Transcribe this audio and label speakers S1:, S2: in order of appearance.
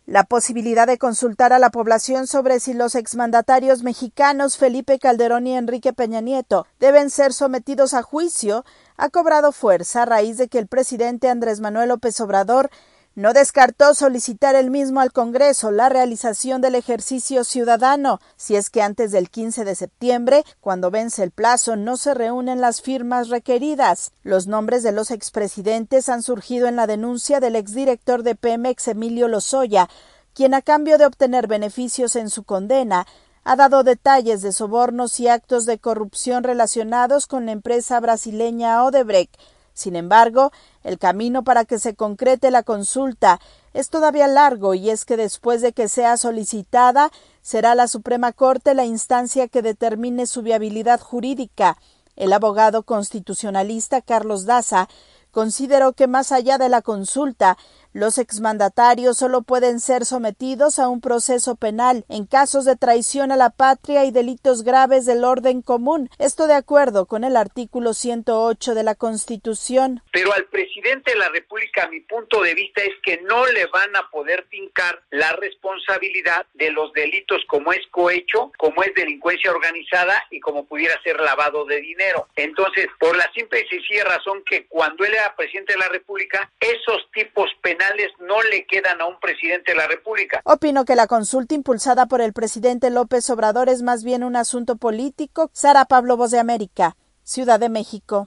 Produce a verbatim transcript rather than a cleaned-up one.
S1: La posibilidad de consultar a la población sobre si los exmandatarios mexicanos Felipe Calderón y Enrique Peña Nieto deben ser sometidos a juicio ha cobrado fuerza a raíz de que el presidente Andrés Manuel López Obrador no descartó solicitar él mismo al Congreso la realización del ejercicio ciudadano, si es que antes del quince de septiembre, cuando vence el plazo, no se reúnen las firmas requeridas. Los nombres de los expresidentes han surgido en la denuncia del exdirector de Pemex, Emilio Lozoya, quien a cambio de obtener beneficios en su condena, ha dado detalles de sobornos y actos de corrupción relacionados con la empresa brasileña Odebrecht. Sin embargo, el camino para que se concrete la consulta es todavía largo y es que después de que sea solicitada, será la Suprema Corte la instancia que determine su viabilidad jurídica. El abogado constitucionalista Carlos Daza consideró que más allá de la consulta, los exmandatarios solo pueden ser sometidos a un proceso penal en casos de traición a la patria y delitos graves del orden común. Esto de acuerdo con el artículo ciento ocho de la Constitución.
S2: Pero al presidente de la República, mi punto de vista es que no le van a poder fincar la responsabilidad de los delitos como es cohecho, como es delincuencia organizada y como pudiera ser lavado de dinero. Entonces, por la simple y sencilla razón que cuando él era presidente de la República, esos tipos penales no le quedan a un presidente de la República.
S1: Opino que la consulta impulsada por el presidente López Obrador es más bien un asunto político. Sara Pablo, Voz de América, Ciudad de México.